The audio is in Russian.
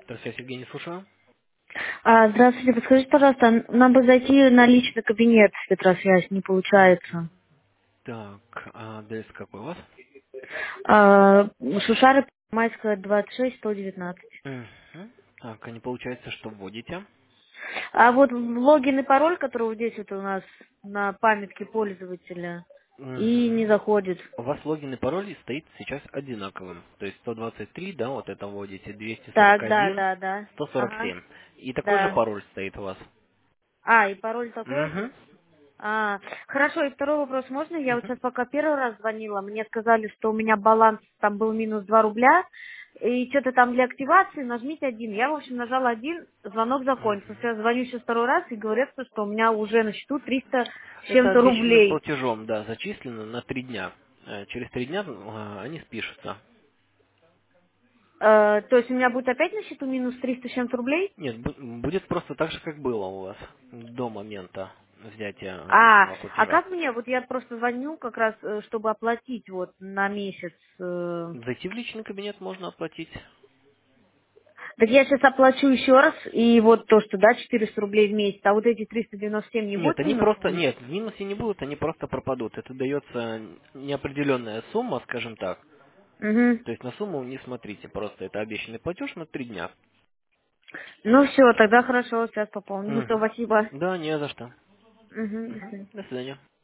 Здравствуйте, Евгений, слушаю. Здравствуйте, подскажите, пожалуйста, нам бы зайти на личный кабинет в Петросвязь, не получается. Так, адрес какой у вас? Шушары, Майская, 26, 119. Мгм. Так, а не получается, что вводите? А вот логин и пароль, который вот здесь вот у нас на памятке пользователя, и не Мгм. заходит. У вас логин и пароль стоит сейчас одинаковым. То есть 123, да, вот это вводите, Так, да, 241, да, да. Ага, 147. И такой же да. пароль стоит у вас. И пароль такой же? Угу. Хорошо, и второй вопрос можно? Я вот Угу. сейчас пока первый раз звонила, мне сказали, что у меня баланс там был минус 2 рубля, и что-то там для активации нажмите один. Я, в общем, нажала один, звонок закончился. Мгм. Я звоню еще второй раз и говорят, что у меня уже на счету 300 с Это чем-то обещанным рублей. платежом, да, зачислено на 3 дня. Через 3 дня они спишутся. То есть у меня будет опять на счету минус 300 с чем-то рублей? Нет, будет просто так же, как было у вас до момента взятия обещанного А платежа. как мне, вот я просто звоню как раз, чтобы оплатить вот на месяц. Зайти в личный кабинет можно оплатить. Так я сейчас оплачу еще раз, и вот то, что, да, 400 рублей в месяц, а вот эти 397 не Нет, будет они просто, минусом? нет, в минусе не будут, они просто пропадут. Это дается неопределенная сумма, скажем так. Угу. То есть на сумму не смотрите, просто это обещанный платеж на 3 дня. Ну все, тогда хорошо, сейчас пополню. Ну все, Мгм. спасибо. Да, не за что. Угу, до Мгм. свидания. До свидания.